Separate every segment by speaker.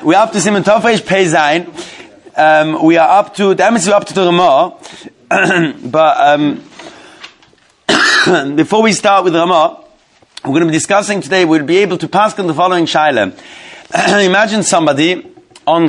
Speaker 1: we're up to Siman Tofresh Pei Zayin. We are up to, that means we're up to the Ramah. But before we start with the Ramah, we're going to be discussing today, we'll be able to pass on the following shaila. Imagine somebody on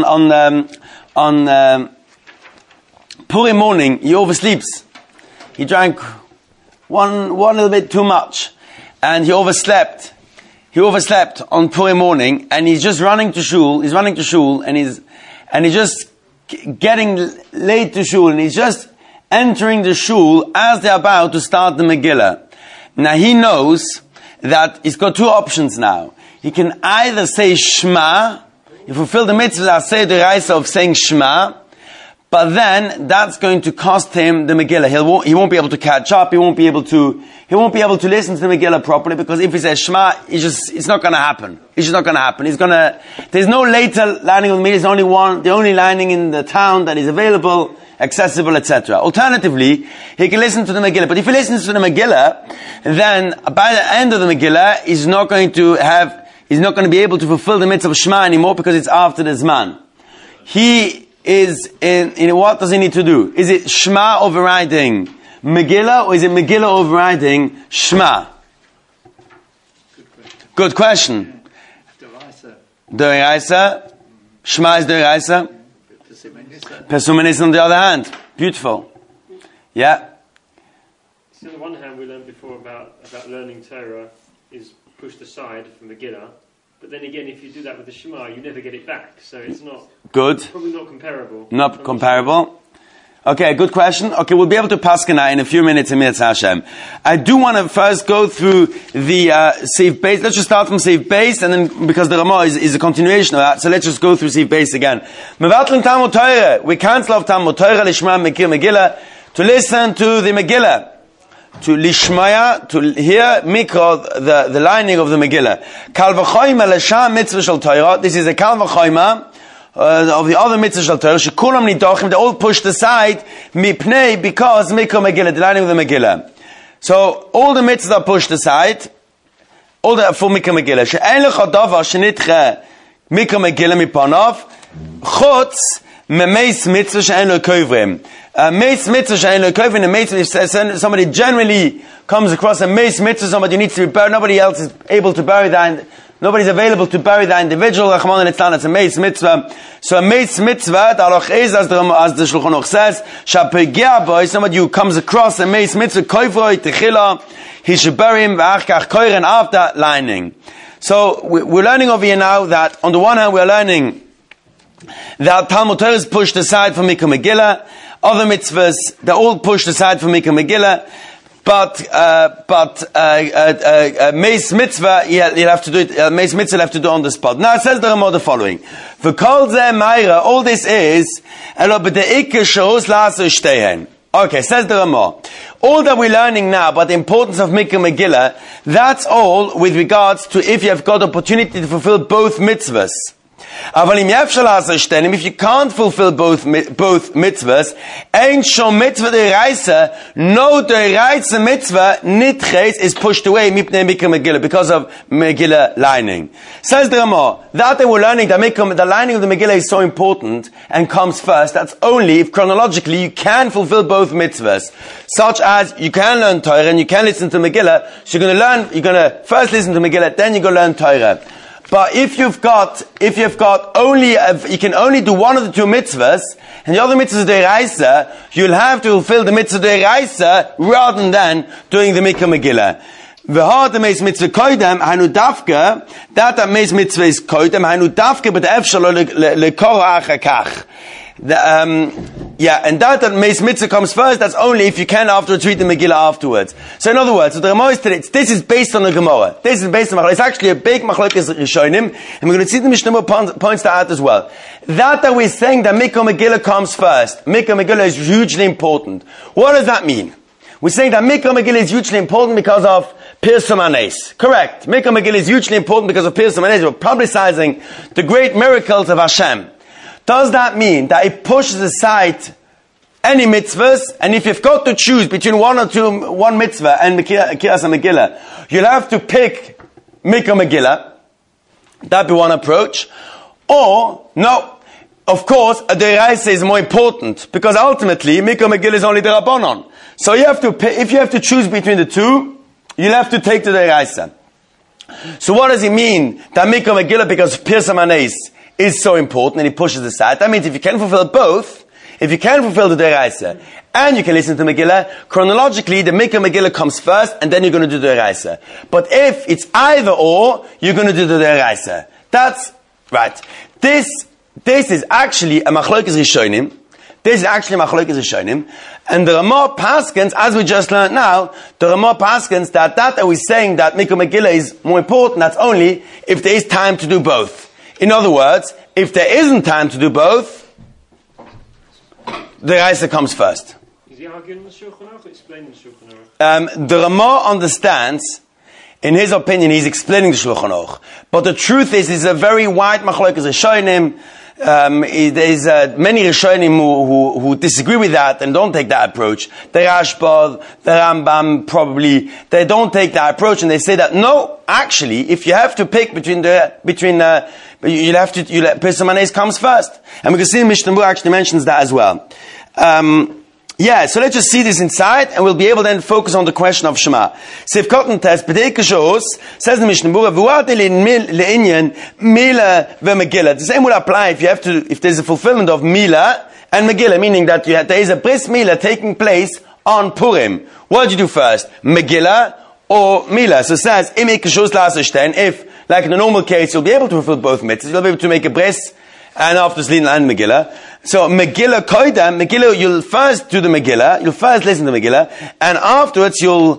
Speaker 1: Purim morning, he oversleeps. He drank one little bit too much, and he overslept. He overslept on Purim morning, and he's just running to shul. He's running to shul, and he's just getting late to shul, and he's just entering the shul as they're about to start the Megillah. Now he knows that he's got two options now. He can either say Shema, he fulfill the mitzvah, say the Raisa of saying Shema, but then that's going to cost him the Megillah. He won't be able to catch up. He won't be able to listen to the Megillah properly, because if he says Shema, it's not going to happen. It's just not going to happen. There's no later lining of the Megillah. There's only one, the only lining in the town that is available, accessible, etc. Alternatively, he can listen to the Megillah. But if he listens to the Megillah, then by the end of the Megillah, he's not going to be able to fulfill the mitzvah of Shema anymore, because it's after the Zman. He is in what does he need to do? Is it Shema overriding Megillah, or is it Megillah overriding Shema? Good question. D'oraisa. Shema is d'oraisa. Pesumenis on the other hand. Beautiful. Yeah.
Speaker 2: So on the one hand, we learned before about learning Torah is pushed aside from Megillah. But then again, if you do that with the Shema, you never get it back. So it's not...
Speaker 1: Good.
Speaker 2: Probably not comparable.
Speaker 1: Not comparable. Okay, good question. Okay, we'll be able to paskana in a few minutes in Mitzvah Hashem. I do want to first go through the Seif Beis. Let's just start from Seif Beis, and then, because the Ramah is a continuation of that, so let's just go through Seif Beis again. Mevatlin Talmud Torah. We cancel off Talmud Torah, Lishma Mekir Megillah, to listen to the Megillah. To lishmaya, to hear mikro, the lining of the Megillah. Kal v'choyma l'sham mitzvah shel Torah. This is a kal v'choyma of the other mitzvah shel Torah. Shekulam nidochim, they all pushed aside mipnei, because mikro Megillah, the lining of the Megillah. So all the mitzvahs are pushed aside, all the for mikro Megillah. She'en lecha davar shenitche mikro Megillah mipanov chutz memeis mitzvah she'en lo kovrim. Meis mitzvah she'en lo kovrim. A meis mitzvah, somebody generally comes across a meis mitzvah, somebody needs to be buried, nobody else is able to bury that, nobody's available to bury that individual. Rachman litzlan, it's a meis mitzvah. So a meis mitzvah, the halach is, as the Shulchan Aruch says, shapegea boy, somebody who comes across a meis mitzvah, koivroi techila, he should bury him v'achkach koiren, after lining. So we're learning over here now that on the one hand we're learning that Talmud Torah is pushed aside from Mikra Megillah. Other mitzvahs, they're all pushed aside from Mikra Megillah. But Meis Mitzvah, you'll have to do it, Meis Mitzvah you'll have to do on the spot. Now it says the Ramah the following. V'kol zeh Meira, all this is, elo b'de'ikah she'us la'asu shtehen. Okay, says the Ramah. All that we're learning now about the importance of Mikra Megillah, that's all with regards to if you have got opportunity to fulfill both mitzvahs. If you can't fulfill both mitzvahs, ain't shom mitzvah deraisa, no deraisa mitzvah nitches is pushed away mipnei Mikra Megillah, because of Megillah lining. Says the Ramah, that they were learning that the lining of the Megillah is so important and comes first. That's only if chronologically you can fulfill both mitzvahs, such as you can learn Torah and you can listen to Megillah. So you're going to first listen to Megillah, then you're going to learn Torah. But if you've got only, you can only do one of the two mitzvahs, and the other mitzvah is deraisa, you'll have to fulfill the mitzvah deraisa rather than doing the Mikra Megillah. V'had meis mitzvah koidem, hanu dafka, that meis mitzvah is koidem, hanu dafka, but efshalo lekoro achakach. And that meis mitzvah comes first, that's only if you can afterwards read the Megillah afterwards. So in other words, so the Ramah is today, this is based on the Gemara. This is based on the It's actually a big machlokes Rishonim, and we're going to see the Mishnah points that out as well. That we're saying that Mikra Megillah comes first. Mikra Megillah is hugely important. What does that mean? We're saying that Mikra Megillah is hugely important because of Pirsum Anes. Correct. Mikra Megillah is hugely important because of Pirsum Anes. We're publicizing the great miracles of Hashem. Does that mean that it pushes aside any mitzvahs, and if you've got to choose between one mitzvah and Kiras Megillah, you'll have to pick Mikra Megillah? That'd be one approach. Or, no, of course, a deraisa is more important, because ultimately, Mikra Megillah is only the Rabbanon. So you have to if you have to choose between the two, you'll have to take the deraisa. So what does it mean that Mikra Megillah, because Pirsa Manes is so important, and he pushes aside? That means if you can fulfill both, if you can fulfill the deraisa, and you can listen to Megillah, chronologically, the Mikra Megillah comes first, and then you're going to do the deraisa. But if it's either or, you're going to do the deraisa. That's right. This is actually a machlokes rishonim. And the Ramah Paskins, as we just learned now, the Ramah Paskins that we're saying that Mikra Megillah is more important, that's only if there is time to do both. In other words, if there isn't time to do both, the Raisa comes first.
Speaker 2: Is he arguing the Shulchan Aruch or explaining the Shulchan Aruch?
Speaker 1: The Ramah understands, in his opinion, he's explaining the Shulchan Aruch. But the truth is, it's a very wide machlokes rishonim. There's many Rishonim who disagree with that and don't take that approach. The Rashba, the Rambam, probably they don't take that approach, and they say that no, actually, if you have to pick between Pirsa Manes comes first, and we can see Mishnah Berurah actually mentions that as well. So let's just see this inside, and we'll be able to then focus on the question of Shema. Sif Kotten Test, B'dei Kashos, says the Mishnah Berurah, V'u'ate le'inyan Mila ve'Megillah. The same will apply if there's a fulfillment of Mila and Megillah, meaning that there is a bris Mila taking place on Purim. What do you do first? Megillah or Mila? So it says, if, like in the normal case, you'll be able to fulfill both mitzvahs, you'll be able to make a bris, and after Slina and Megillah. So Megillah Koidam, Megillah, you'll first do the Megillah, you'll first listen to Megillah, and afterwards you'll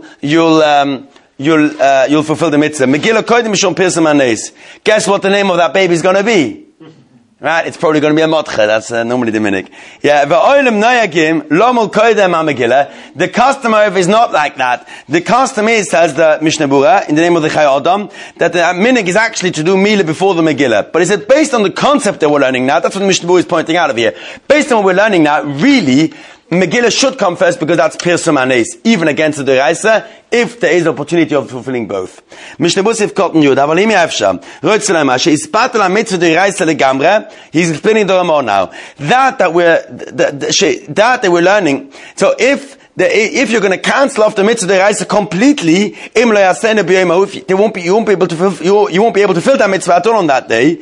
Speaker 1: fulfill the mitzvah. Megillah Koidam Mishon Pirsa Manes. Guess what the name of that baby is going to be? Right? It's probably going to be a Motche. That's normally the minhag. Yeah. V'oilem nayagim lomol Koidam Megillah. The custom is not like that. The custom is, says the Mishnah Berurah, in the name of the Chai Adam, that the minhag is actually to do Milah before the Megillah. But is it based on the concept that we're learning now? That's what Mishnah Berurah is pointing out of here. Based on what we're learning now, really, Megillah should come first because that's Pirsa Manes, even against the deraisa, if there is the opportunity of fulfilling both. Mishnah Berurah Sif Kotten Yud, אבל אם אפשר, רויtzela ma sheispat la mitzvah deraisa legamre. He's explaining the Ramah now. That we're learning. So if you're going to cancel off the mitzvah deraisa completely, you won't be able to fill that mitzvah at all on that day.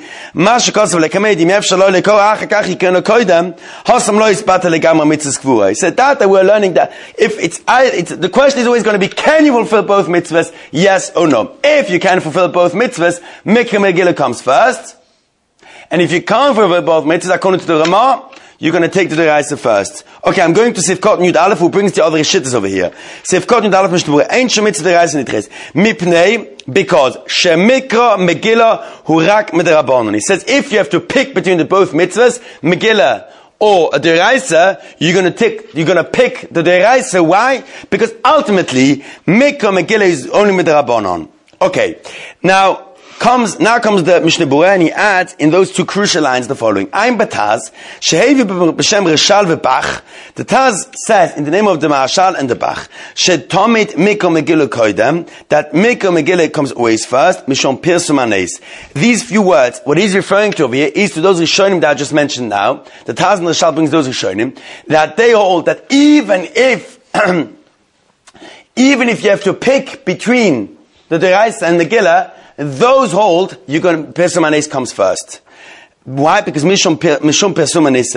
Speaker 1: He said that we're learning that if the question is always going to be, can you fulfill both mitzvahs? Yes or no. If you can fulfill both mitzvahs, Mikra Megillah comes first. And if you can't fulfill both mitzvahs, according to the Ramah, you're going to take the deraisa first. Okay, I'm going to Sif Kotten Yud Aleph, who brings the other shittas over here. Sif Kotten Yud Aleph, Mishnah Berurah, Ein Shem Mitzvah deraisa nitres. Mipnei, because Shemikra Megillah hu rak midrabanan. He says, if you have to pick between the both mitzvahs, Megillah or a deraisa, you're going to pick the deraisa. Why? Because ultimately, Mikra Megillah is only midrabanan. Okay, now comes the Mishnah Berurah, and he adds in those two crucial lines the following: Ein bataz shehevi b'shem Rishal v'Bach. The Taz says in the name of the Marshal and the Bach, shetomit Mikra Megillah koidem, that Mikra Megillah comes always first. Mishon Pirsa Manes. These few words, what he's referring to over here, is to those Rishonim that I just mentioned now. The Taz and the Rishal brings those Rishonim that they hold that even if you have to pick between the deraisa and Megillah, those hold, Pirsa Manes comes first. Why? Because Mishum Pirsa Manes.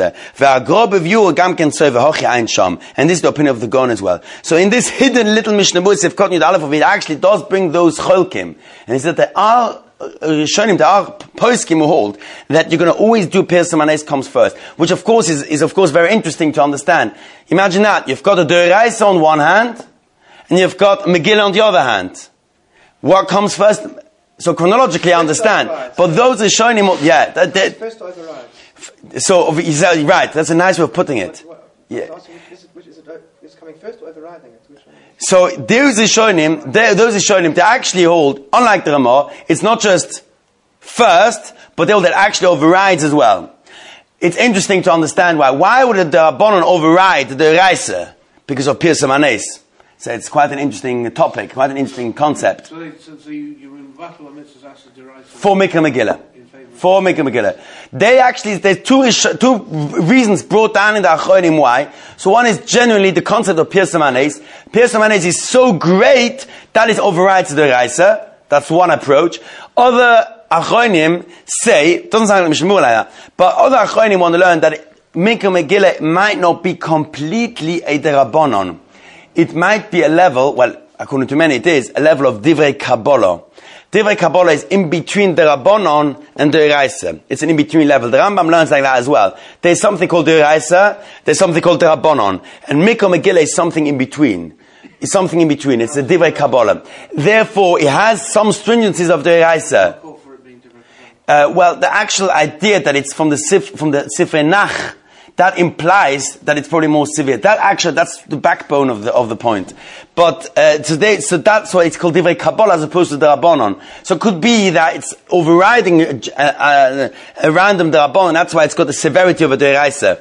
Speaker 1: And this is the opinion of the Gaon as well. So in this hidden little Mishnah Berurah, Sif Kotten Yud Aleph, it actually does bring those cholkim. And he said there are Rishonim, there are poskim who hold that you're going to always do Pirsa Manes comes first, which of course is of course very interesting to understand. Imagine that you've got a deraisa on one hand, and you've got Megillah on the other hand. What comes first? So chronologically, I understand, but those are showing him. Yeah,
Speaker 3: first to override.
Speaker 1: So right, that's a nice way of putting it. Yeah.
Speaker 3: Is coming first or overriding it? Which one?
Speaker 1: So those are showing him. They actually hold, unlike the Ramah, it's not just first, but they hold that actually overrides as well. It's interesting to understand why. Why would the Rabbanon override the deraisa? Because of Pirsa Manes. So it's quite an interesting topic, quite an interesting concept.
Speaker 3: So you battle on mitzvahs as a deraisa
Speaker 1: for Mikra Megillah.
Speaker 3: In favor
Speaker 1: For Mikra Megillah. There's two reasons brought down in the Achronim why. So one is genuinely the concept of Pirsum Anes. Pirsum Anes is so great that it overrides the Raisa. That's one approach. Other Achronim say, doesn't sound like Mishmur like that, but other Achronim want to learn that Mikra Megillah might not be completely a Derabonon. It might be a level, well, according to many it is, a level of Divrei Kabbalah. Divrei Kabbalah is in between the Rabbanon and the Eraisa. It's an in-between level. The Rambam learns like that as well. There's something called the Eraisa, there's something called the Rabbanon. And Mikra Megillah is something in between. It's something in between. It's the Divrei Kabbalah. Therefore, it has some stringencies of the Eraisa. Well, the actual idea that it's from the Sifrei Nach, that implies that it's probably more severe. That's the backbone of the point. But so that's why it's called Divrei Kabbalah as opposed to the Rabbanon. So it could be that it's overriding a random the Rabbanon. That's why it's got the severity of a Deraisa.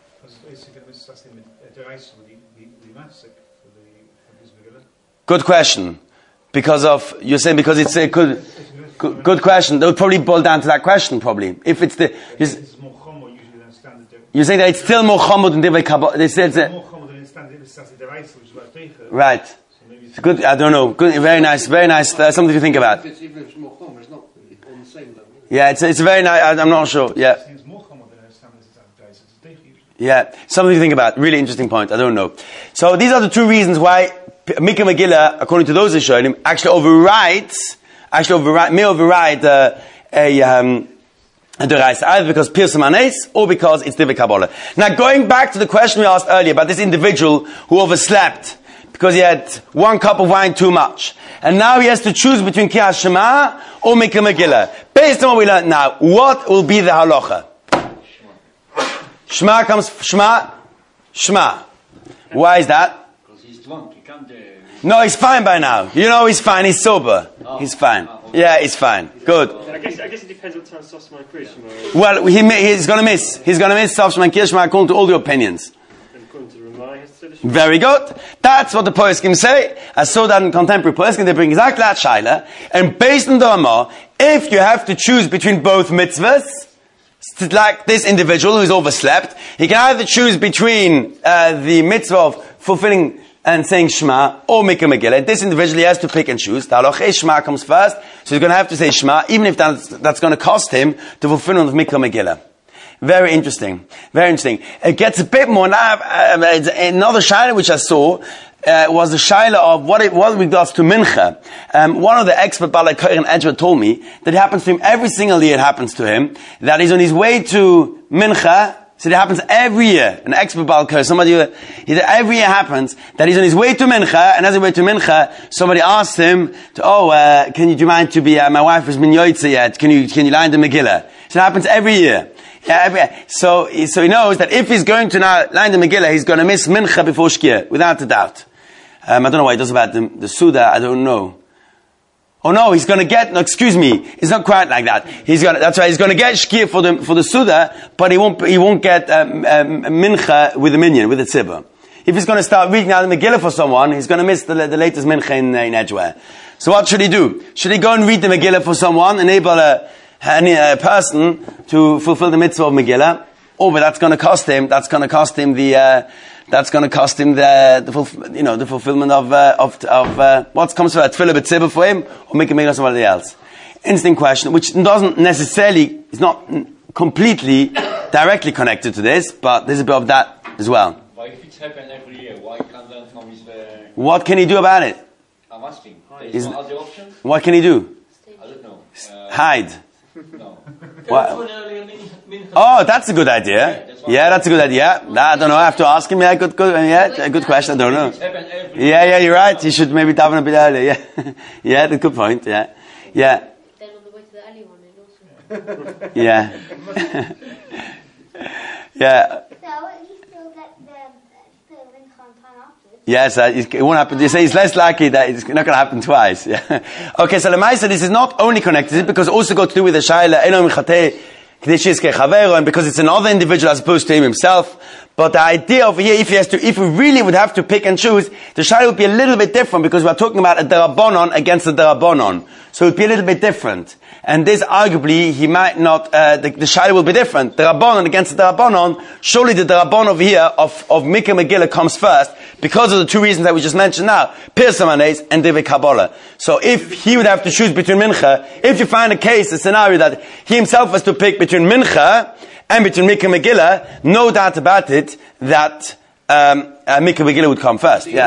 Speaker 1: Good question. You're saying because it's a good question. That would probably boil down to that question. Probably if it's you're saying that it's still more chomod than Divrei Kabbalah. They said right. It's good. I don't know. Good. Very nice. Very nice. Something to think about.
Speaker 4: Even if it's more chom, it's not on the same level.
Speaker 1: Yeah, it's very nice. I'm not sure. Yeah. Yeah. Something to think about. Really interesting point. I don't know. So these are the two reasons why Mikra Megillah, according to those Rishonim, actually may override the Raisa, either because Pirsum Anes or because it's Divrei Kabbalah. Now, going back to the question we asked earlier about this individual who overslept because he had 1 cup of wine too much, and now he has to choose between Kriyas Shema or Mikra Megillah. Based on what we learned now, what will be the halacha? Shema comes Shema. Why is that?
Speaker 4: Because he's drunk. He can't.
Speaker 1: No, he's fine by now. You know, he's fine. He's sober. He's fine. Yeah, he's fine. Good.
Speaker 2: I guess it depends what time Sof Shema Kriyas.
Speaker 1: Well, he's going to miss. He's going to miss Sof Shema Kriyas according to all the opinions.
Speaker 2: And according to the Ramah, he has to say the Shema.
Speaker 1: Very good. That's what the Poskim say. I saw that in contemporary Poskim. They bring exactly that shaila. And based on the Ramah, if you have to choose between both mitzvahs, like this individual who's overslept, he can either choose between the mitzvah of fulfilling and saying Shema or Mikra Megillah. This individual he has to pick and choose. The halacha is Shema comes first, so he's going to have to say Shema, even if that's going to cost him the fulfillment of Mikra Megillah. Very interesting. Very interesting. It gets a bit more now. Another shaila which I saw was the shaila of what regards to Mincha. One of the expert Balei Koyer in Edgeworth told me that it happens to him every single year. It happens to him that he's on his way to Mincha. So it happens every year. An expert Balei Koyer, every year happens that he's on his way to Mincha, and as he way to Mincha, somebody asked him, do you mind to be, my wife has been yoytze yet, can you line the Megillah? So it happens every year. Yeah, every year. So he knows that if he's going to now line the Megillah, he's going to miss Mincha before Shkia, without a doubt. I don't know what he does about the Suda, I don't know. Oh no, he's going to get, excuse me, it's not quite like that. That's right, he's going to get Shkia for the Suda, but he won't get Mincha with the minyan, with the tzibah. If he's going to start reading out the Megillah for someone, he's going to miss the latest Mincha in Edgeware. So what should he do? Should he go and read the Megillah for someone, enable a person to fulfill the mitzvah of Megillah? Oh, but that's going to cost him the fulfillment of what comes first, Tefillah b'tzibah for him, or make a Megillah somebody else. Interesting question, which doesn't necessarily, is not completely directly connected to this, but there's a bit of that as well.
Speaker 4: Why if it's happened every year, why can't learn from his...
Speaker 1: What can he do about it?
Speaker 4: I'm asking. There's no other option?
Speaker 1: What can he do?
Speaker 4: I don't know.
Speaker 1: Hide.
Speaker 4: No.
Speaker 1: What? Oh, that's a good idea. Yeah, that's a good idea. I don't know. I have to ask him. Yeah, good question. I don't know. Yeah, you're right. You should maybe daven a bit earlier. Yeah, yeah, that's a good point. Yeah.
Speaker 5: Then on the way to the early one, also.
Speaker 1: Yeah. Yeah.
Speaker 5: So he still get the Mincha on time afterwards?
Speaker 1: Yes, it won't happen. You say it's less likely that it's not going to happen twice. Yeah. Okay, so Lemaisa, this is not only connected, because it also got to do with the Shaila, and because it's another individual as opposed to him himself. But the idea over here, if we really would have to pick and choose, the Shaila would be a little bit different, because we're talking about a Darabonon against a Darabonon. So it would be a little bit different. And this arguably, he might not, the Shaila will be different. The Rabbanon against the Rabbanon, surely the Rabbanon over here of Mikra Megillah comes first because of the two reasons that we just mentioned now. Pirsa Manes and Divrei Kabbalah. So if he would have to choose between Mincha, if you find a scenario that he himself has to pick between Mincha and between Mikra Megillah, no doubt about it that Mikra Megillah would come first. Yeah.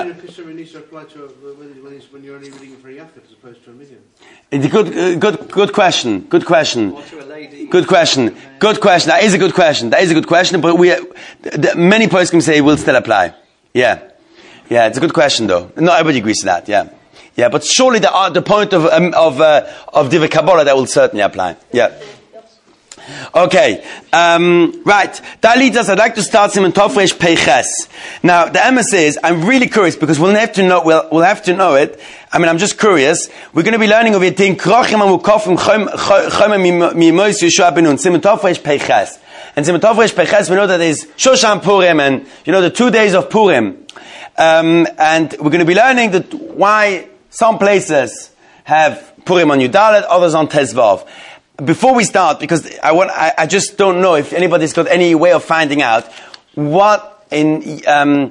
Speaker 6: When you're only reading for a yafta as opposed to a minyan.
Speaker 1: Good question. Good question. Good question. Good question. That is a good question. That is a good question. But many poskim can say it will still apply. Yeah. Yeah, it's a good question though. Not everybody agrees to that. Yeah. Yeah, but surely the point of Divrei Kabbalah that will certainly apply. Yeah. Okay, right. That leads us. I'd like to start Siman Tov Peiches. Now, the Emma says, I'm really curious because we'll have to know. We'll have to know it. I mean, I'm just curious. We're going to be learning over here. Krochim Amukofim Chomem Mimois Yeshua Benun Siman Tov Peiches. And Siman Tov Peiches, we know that there's Shoshan Purim, and the 2 days of Purim. And we're going to be learning why some places have Purim on Yudalet, others on Tezvav. Before we start, because I just don't know if anybody's got any way of finding out what in the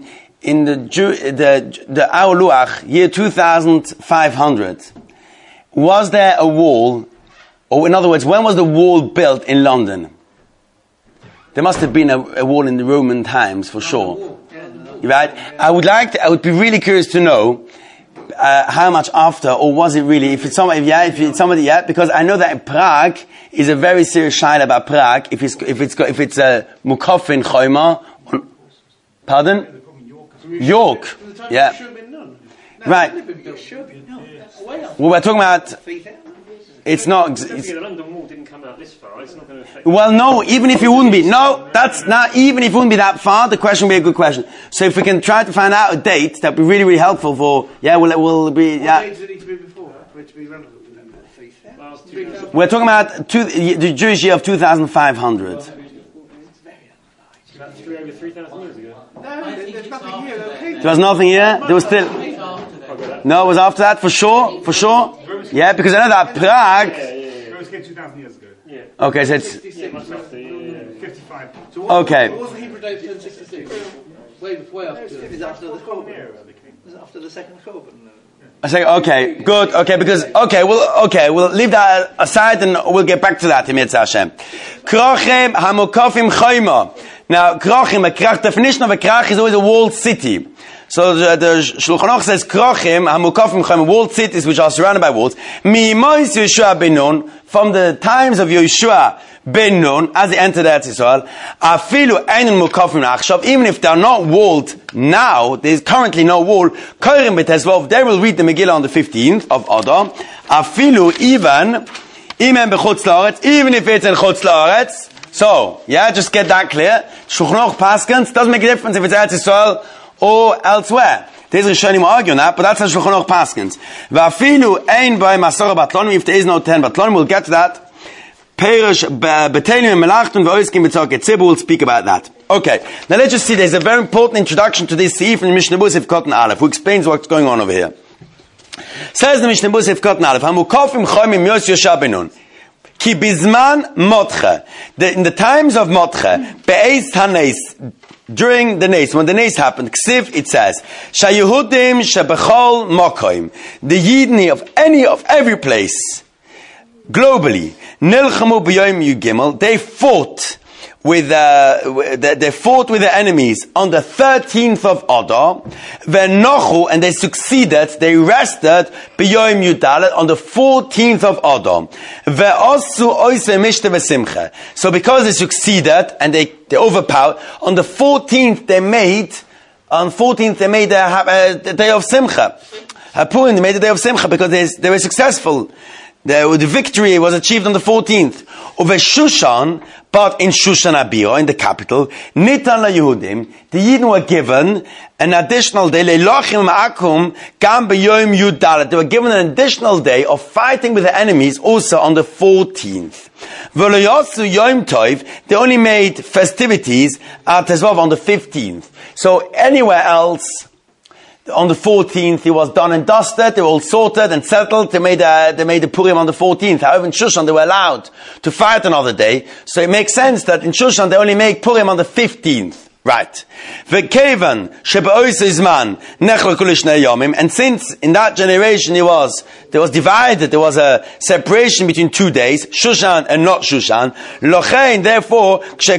Speaker 1: Our Luach, year 2500, was there a wall, or in other words, when was the wall built in London? There must have been a wall in the Roman times for sure, right? I would be really curious to know. How much after, or was it really? If it's somebody, because I know that Prague is a very serious shaila about Prague. If it's a Mukofin Choyma, pardon? York, yeah, right. Well, we're talking about. It's not.
Speaker 2: The London Wall didn't come out this far. It's not going to affect.
Speaker 1: Well, no. Even if it wouldn't be, no. That's not. Even if it wouldn't be that far, the question would be a good question. So, if we can try to find out a date, that'd be really, really helpful for. Yeah, will be. Yeah.
Speaker 6: What days did it need to be before for it to be relevant?
Speaker 1: We're talking about the Jewish year of 2500.
Speaker 2: About over 3,000 years ago.
Speaker 6: No, there's nothing here.
Speaker 1: There was nothing here. There was still. No, it was after that for sure. For sure. Yeah, because I know that Prague.
Speaker 7: Rose came 2,000 years ago.
Speaker 2: Yeah.
Speaker 1: Okay, so it's.
Speaker 7: 55.
Speaker 6: So
Speaker 1: Okay.
Speaker 6: what was the Hebrew date of 1066? Way after. It was after the Korban. It was after the second Korban.
Speaker 1: I say, okay, good, okay, we'll leave that aside and we'll get back to that in Mitzvah Hashem. Krochim hamukofim choyma. Now, Krochim, a krach, definition of a krach is always a walled city. So the Shulchan Aruch says, Krochim hamukofim choyma, walled cities which are surrounded by walls. Mimois Yeshua ben Nun, from the times of Yeshua ben Nun, as he entered Eretz Yisrael, afilu einun mukofim achshav, even if they are not walled now, there is currently no wall, korim b'tezvav, they will read the Megillah on the 15th of Adar, afilu even, imen b'chutz la'aretz, even if it's in chutz la'aretz. So, yeah, just get that clear. Shulchan Aruch paskins, doesn't make a difference if it's Eretz Yisrael or elsewhere. There's Rishonim arguing that, but that's how Shulchan Aruch paskins. V'afilu ein b'ay masora batlonim, if there is no 10 batlonim, we'll get to that. Perish betelim and melachton v'oiskim b'tzorket tzibur, we'll speak about that. Okay, now let's just see, there's a very important introduction to this seif in the Mishnah Berurah Sif Kotan Aleph, who explains what's going on over here. Says the Mishnah Berurah Sif Kotan Aleph, hamukofim choymim yos Yeshua ben Nun. Ki bizman motche. In the times of motche, be'ez hanes, during the nes, when the nes happened, ksiv, it says, shayehudim shebechol mokoim, the Yidni of every place, globally, nilchamu b'yom yugimel, they fought with the enemies on the 13th of Adar, v'nochu, and they succeeded, they rested b'yom yudalet on the 14th of Adar, ve'osu oisve mishte v'simcha. So because they succeeded and they overpowered, on the 14th they made the day of Simcha. Purim, they made the day of Simcha because they were successful. The victory was achieved on the 14th. Over Shushan, but in Shushan Abiyah, in the capital, Nitan la Yehudim, the Yidden were given an additional day, Leilochim Ma'akum, Gam B'Yom Yudalet. They were given an additional day of fighting with the enemies also on the 14th. V'Loyosu Yom Tov, they only made festivities at Tezvav on the 15th. So anywhere else, on the 14th, he was done and dusted. They were all sorted and settled. They made the Purim on the 14th. However, in Shushan, they were allowed to fight another day. So it makes sense that in Shushan, they only make Purim on the 15th. Right. And since in that generation there was divided, there was a separation between 2 days, Shushan and not Shushan. Therefore,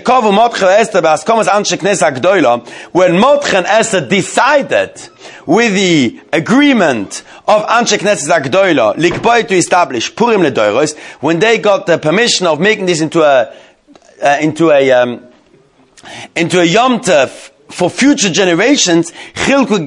Speaker 1: when Mordechai and Esther decided with the agreement of Anshe Knesset Agdoila, Likboi to establish Purim Ledoros, when they got the permission of making this into a Yom Tov for future generations, they also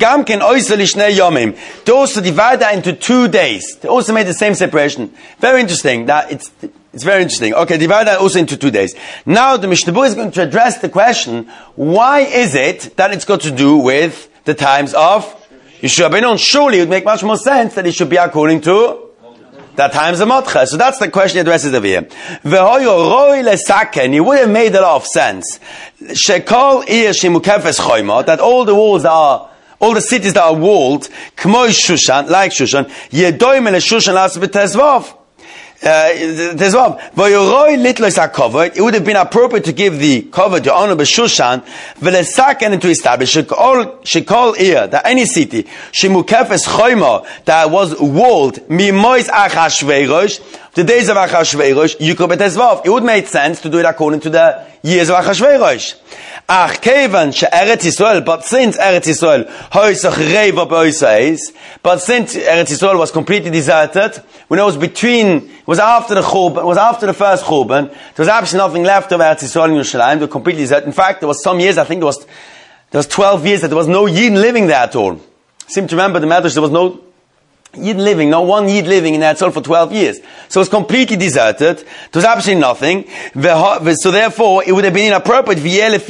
Speaker 1: divide that into 2 days. They also made the same separation. Very interesting. That it's very interesting. Okay, divide that also into 2 days. Now the Mishnah Berurah is going to address the question, why is it that it's got to do with the times of Yeshua ben Nun? Surely it would make much more sense that it should be according to that times of Mordechai. So that's the question he addresses over here. He would have made a lot of sense. That all the walls are, all the cities that are walled, like Shushan, it would have been appropriate to give the cover to honor Shushan, and to establish that any city that was walled, the days of Achashverosh, it would make sense to do it according to the years of Achashverosh. But since Eretz Yisrael was completely deserted, when it was after the first Churban, there was absolutely nothing left of Eretz Yisrael in Yerushalayim. They were completely deserted. In fact, there was some years, I think there was 12 years that there was no Yid living there at all. I seem to remember the Medrash, there was no Yid living, no one Yid living in Eretz Yisrael for 12 years. So it was completely deserted. There was absolutely nothing. So therefore, it would have been inappropriate. So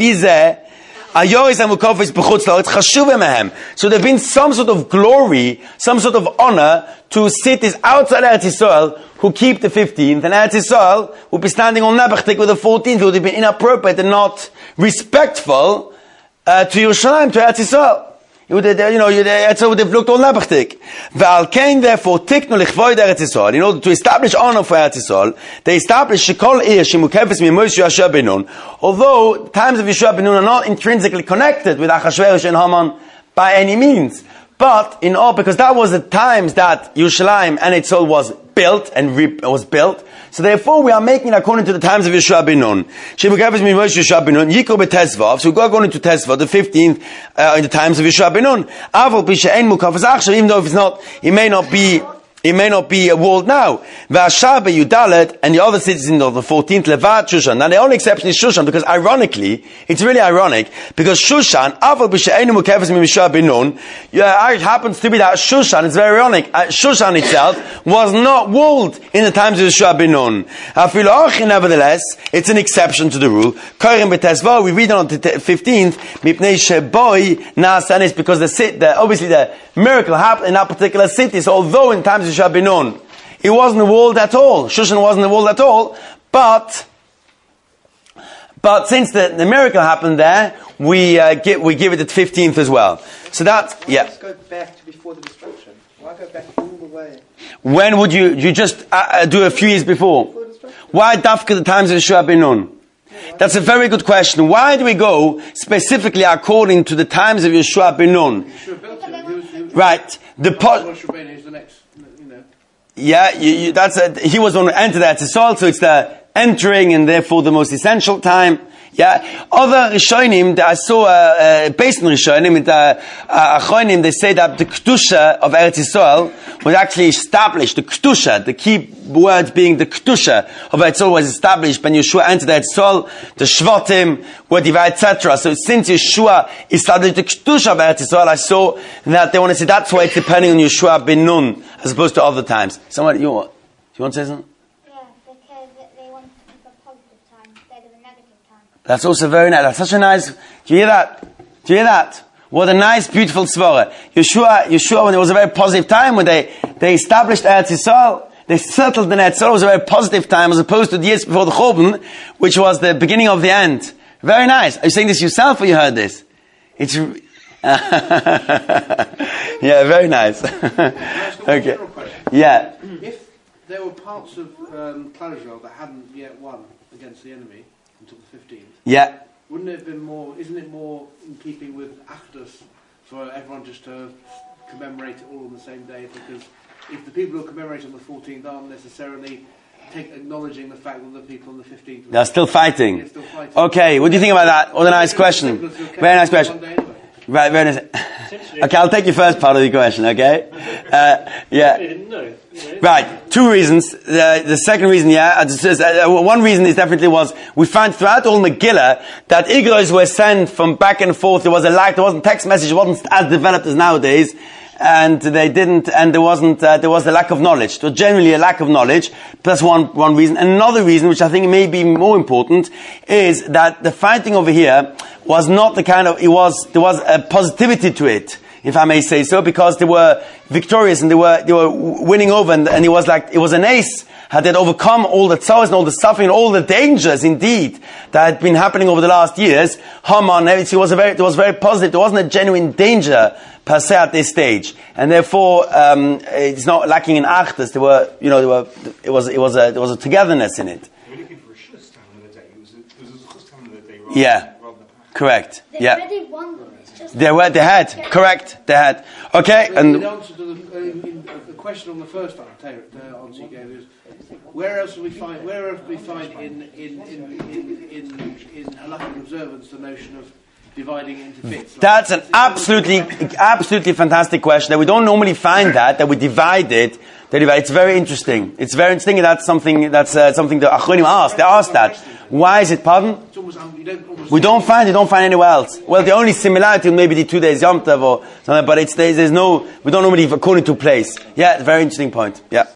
Speaker 1: there have been some sort of glory, some sort of honor to cities outside Eretz Yisrael who keep the 15th, and Eretz Yisrael will be standing on Nebuchadnezzar with the 14th. It would have been inappropriate and not respectful to Yerushalayim, to Eretz Yisrael. It would have, would have looked all Nebuchadnezzar. V'alkein, therefore, tiknu lichvoid Eretz Yisrael. In order to establish honor for Eretz Yisrael, they established shekol ir shemukefes mimosh Yeshua ben Nun. Although times of Yeshua ben Nun are not intrinsically connected with Achashverosh and Haman by any means, but because that was the times that Yerushalayim and Yisrael was built so therefore we are making it according to the times of Yeshua ben Nun. So we go according to Tezvav, the 15th, in the times of Yeshua ben Nun. Even though it may not be a walled now. And the other cities in the 14th, Levat, Shushan. Now the only exception is Shushan, because ironically, it's really ironic, because Shushan, it happens to be that Shushan, it's very ironic, Shushan itself was not walled in the times of Yeshua ben Nun. Nevertheless, it's an exception to the rule. We read on the 15th, because obviously the miracle happened in that particular city. So although in times of Yeshua ben Nun, it wasn't walled at all. Shushan wasn't walled at all. But since the miracle happened there, we give it the 15th as well. So that, yeah.
Speaker 3: Let's go back to before the destruction. Why go back all the way?
Speaker 1: When would you just do a few years before? Why dafka the times of Yeshua ben Nun? That's a very good question. Why do we go specifically according to the times of Yeshua ben Nun? Right. He was going to enter that Yisrael, so it's the entering and therefore the most essential time. Yeah. Other Rishonim that I saw, based on Rishonim, Achronim, they say that the Kedusha of Eretz Yisrael was actually established. The Kedusha, the key word being the Kedusha of Eretz Yisrael was established when Yeshua entered Eretz Yisrael. The Shvatim were divided, etc. So since Yeshua established the Kedusha of Eretz Yisrael, I saw that they want to say that's why it's depending on Yeshua ben Nun as opposed to other times. Someone, you want to say something? That's also very nice. That's such a nice. Do you hear that? What a nice, beautiful svara. Yeshua, when it was a very positive time when they established Eretz Yisrael, they settled in Eretz Yisrael. It was a very positive time as opposed to the years before the Churban, which was the beginning of the end. Very nice. Are you saying this yourself or you heard this? Yeah, very nice. Okay. Yeah.
Speaker 6: If there were parts of Clan Israel that hadn't yet won against the enemy until the 15th,
Speaker 1: Yeah.
Speaker 6: wouldn't it have been more? Isn't it more in keeping with Achdus for everyone just to commemorate it all on the same day? Because if the people who commemorate on the 14th aren't necessarily acknowledging the fact that the people on the 15th
Speaker 1: They're still fighting.
Speaker 6: they're still fighting.
Speaker 1: Okay, what do you think about that? What a nice question. Very nice question. Right, very nice. Okay, I'll take your first part of the question, okay? Yeah.
Speaker 2: I didn't know.
Speaker 1: Right, two reasons. The second reason, one reason is definitely was, we find throughout all Megillah that Igros were sent from back and forth. There was a lack, there wasn't text message, it wasn't as developed as nowadays. And they didn't, and there was a lack of knowledge. It was generally a lack of knowledge. That's one reason. And another reason, which I think may be more important, is that the fighting over here was not the kind of, there was a positivity to it, if I may say so, because they were victorious and they were winning over, and it was an ace. Had they overcome all the tzaros and all the suffering and all the dangers, indeed, that had been happening over the last years. Haman, it was very positive. There wasn't a genuine danger per se at this stage, and therefore it's not lacking in achdus. There was a togetherness in it.
Speaker 7: We're looking for a shus time of the day. It was a chus time of the day.
Speaker 1: Yeah, correct.
Speaker 5: They
Speaker 1: Yeah,
Speaker 5: already won them. It's just
Speaker 1: they had. Okay,
Speaker 6: In
Speaker 1: and
Speaker 6: answer to the question on the first answer you gave is, where else do we find in halakhic observance the notion of dividing into bits?
Speaker 1: that's an absolutely fantastic question. That we don't normally find that we divide it. It's very interesting. It's very interesting, and that's something the Achronim asked. They asked that. Why is it? Pardon?
Speaker 6: It's almost,
Speaker 1: We don't find anywhere else. Well, the only similarity maybe the 2 days Yom Tov or something, but we don't normally according to place. Yeah, very interesting point. Yeah.